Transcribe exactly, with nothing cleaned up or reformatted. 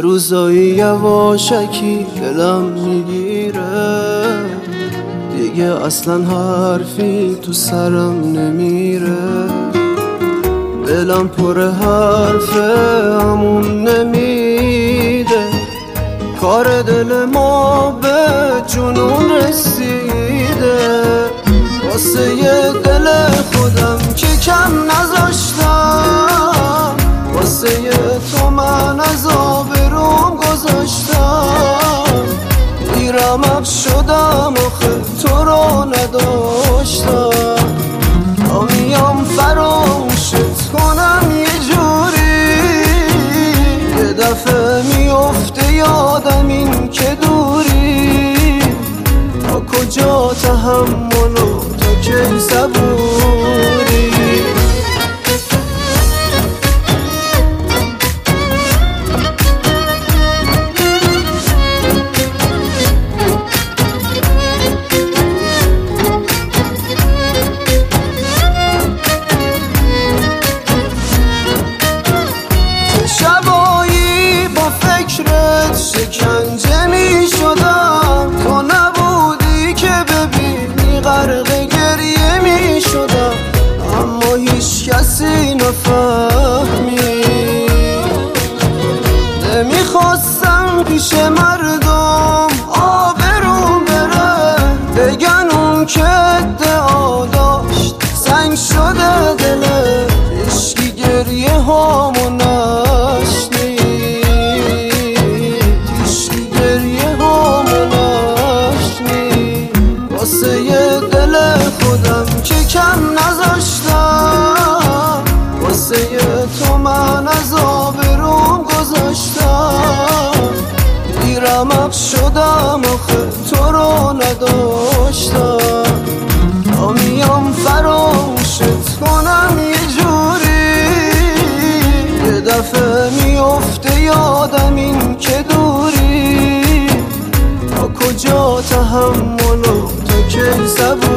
روزایی یواشکی دلم میگیره، دیگه اصلا حرفی تو سرم نمیره. دلم پر حرفه همون نمیده، کار دل ما به جنون رسیده. واسه یه دل خودم که کم نذاشتم، واسه یه تو من از آبروم گذاشتم. دیرم اب شدم آخه تو رو نداشتم، تا میام فراموشت کنم یه جوری. یه دفعه میفته یادم این که دوری، تا کجا تحملو تا کی صبوری. شبایی با فکرت شکنجه می شدم، تو نبودی که ببینی غرق گریه می شدم. اما هیچ کسی نفهمی، نمیخواستم پیش مردم آبروم بره، بگن اون که ادعا داشت سنگ شده دله. عشقی گریه هامو نشنید، عشقی گریه هامو نشنید. واسه یه دل خودم که کم نذاشتم، واسه یه تو من از آبروم گذاشتم. دیرم اب شدم آخه تو رو نداشتم، تا میام فراموشت کنم یه جوری. یه دفعه میفته یادم این که دوری، تا کجا تحملو تا کی صبوری.